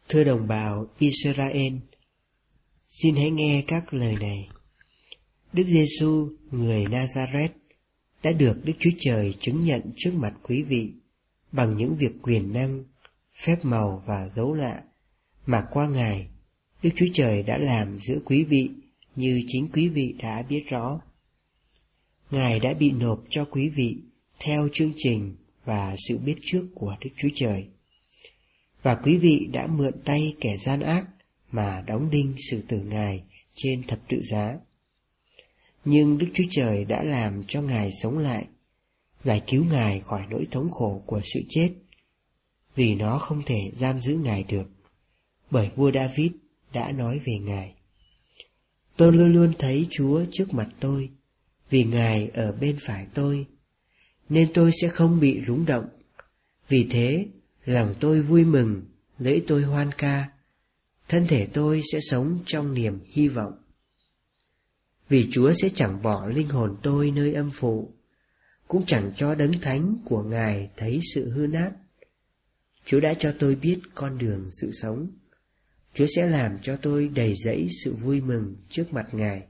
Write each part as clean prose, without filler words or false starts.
Thưa đồng bào Israel, xin hãy nghe các lời này. Đức Giêsu người Nazareth đã được Đức Chúa Trời chứng nhận trước mặt quý vị bằng những việc quyền năng, phép màu và dấu lạ mà qua Ngài, Đức Chúa Trời đã làm giữa quý vị như chính quý vị đã biết rõ. Ngài đã bị nộp cho quý vị theo chương trình và sự biết trước của Đức Chúa Trời. Và quý vị đã mượn tay kẻ gian ác mà đóng đinh xử tử Ngài trên thập tự giá. Nhưng Đức Chúa Trời đã làm cho Ngài sống lại, giải cứu Ngài khỏi nỗi thống khổ của sự chết, vì nó không thể giam giữ Ngài được, bởi vua David đã nói về Ngài: Tôi luôn luôn thấy Chúa trước mặt tôi, vì Ngài ở bên phải tôi, nên tôi sẽ không bị rúng động. Vì thế, lòng tôi vui mừng, lễ tôi hoan ca, thân thể tôi sẽ sống trong niềm hy vọng. Vì Chúa sẽ chẳng bỏ linh hồn tôi nơi âm phủ, cũng chẳng cho đấng thánh của Ngài thấy sự hư nát. Chúa đã cho tôi biết con đường sự sống. Chúa sẽ làm cho tôi đầy dẫy sự vui mừng trước mặt Ngài.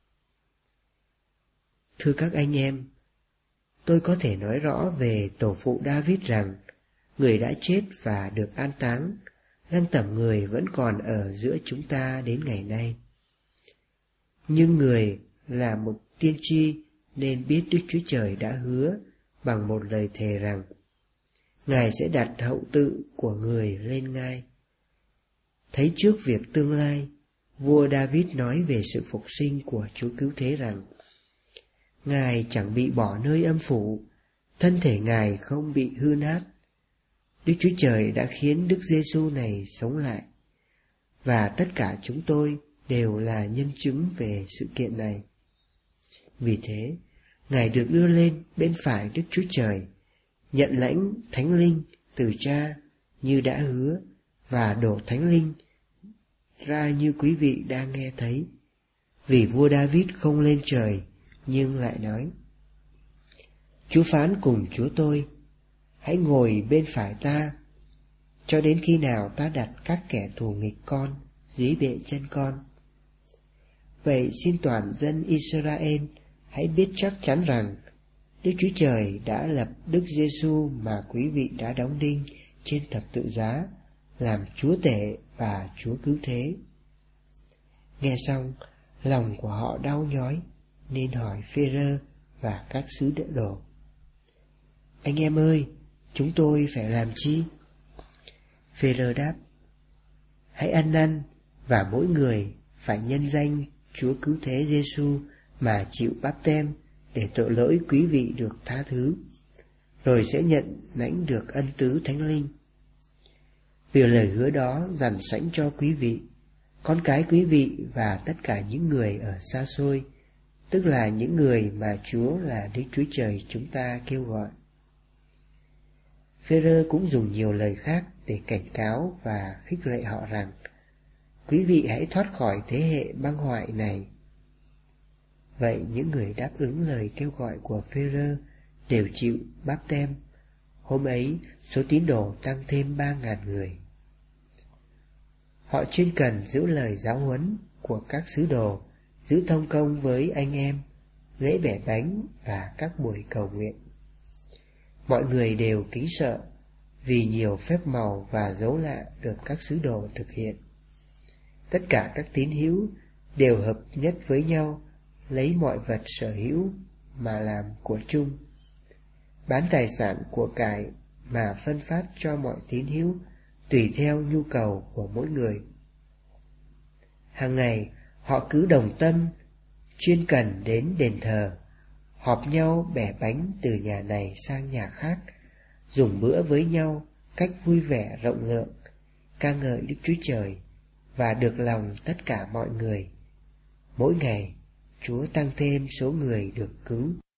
Thưa các anh em, tôi có thể nói rõ về tổ phụ David rằng người đã chết và được an táng, lăng tẩm người vẫn còn ở giữa chúng ta đến ngày nay. Nhưng người là một tiên tri nên biết Đức Chúa Trời đã hứa bằng một lời thề rằng Ngài sẽ đặt hậu tự của người lên ngai. Thấy trước việc tương lai, vua David nói về sự phục sinh của Chúa Cứu Thế rằng Ngài chẳng bị bỏ nơi âm phủ, thân thể Ngài không bị hư nát. Đức Chúa Trời đã khiến Đức Giêsu này sống lại, và tất cả chúng tôi đều là nhân chứng về sự kiện này. Vì thế, Ngài được đưa lên bên phải Đức Chúa Trời, nhận lãnh Thánh Linh từ Cha như đã hứa, và đổ Thánh Linh ra như quý vị đang nghe thấy. Vì vua David không lên trời, nhưng lại nói: Chúa phán cùng Chúa tôi: Hãy ngồi bên phải ta, cho đến khi nào ta đặt các kẻ thù nghịch con dưới bệ chân con. Vậy xin toàn dân Israel hãy biết chắc chắn rằng Đức Chúa Trời đã lập Đức Giêsu mà quý vị đã đóng đinh trên thập tự giá làm Chúa tể và Chúa Cứu Thế. Nghe xong, lòng của họ đau nhói, nên hỏi Phêrô và các sứ đồ: Anh em ơi, chúng tôi phải làm chi? Phêrô đáp: Hãy ăn năn, và mỗi người phải nhân danh Chúa Cứu Thế Giêsu mà chịu báp têm để tội lỗi quý vị được tha thứ, rồi sẽ nhận lãnh được ân tứ Thánh Linh. Vì lời hứa đó dằn sẵn cho quý vị, con cái quý vị và tất cả những người ở xa xôi, tức là những người mà Chúa là Đức Chúa Trời chúng ta kêu gọi. Phêrô cũng dùng nhiều lời khác để cảnh cáo và khích lệ họ rằng: Quý vị hãy thoát khỏi thế hệ băng hoại này. Vậy những người đáp ứng lời kêu gọi của Phêrô đều chịu báp têm. Hôm ấy, số tín đồ tăng thêm 3.000 người. Họ chuyên cần giữ lời giáo huấn của các sứ đồ, giữ thông công với anh em, lễ bẻ bánh và các buổi cầu nguyện. Mọi người đều kính sợ vì nhiều phép màu và dấu lạ được các sứ đồ thực hiện. Tất cả các tín hữu đều hợp nhất với nhau, lấy mọi vật sở hữu mà làm của chung, bán tài sản của cải mà phân phát cho mọi tín hữu tùy theo nhu cầu của mỗi người. Hàng ngày họ cứ đồng tâm, chuyên cần đến đền thờ, họp nhau bẻ bánh từ nhà này sang nhà khác, dùng bữa với nhau cách vui vẻ rộng lượng, ca ngợi Đức Chúa Trời và được lòng tất cả mọi người. Mỗi ngày, Chúa tăng thêm số người được cứu.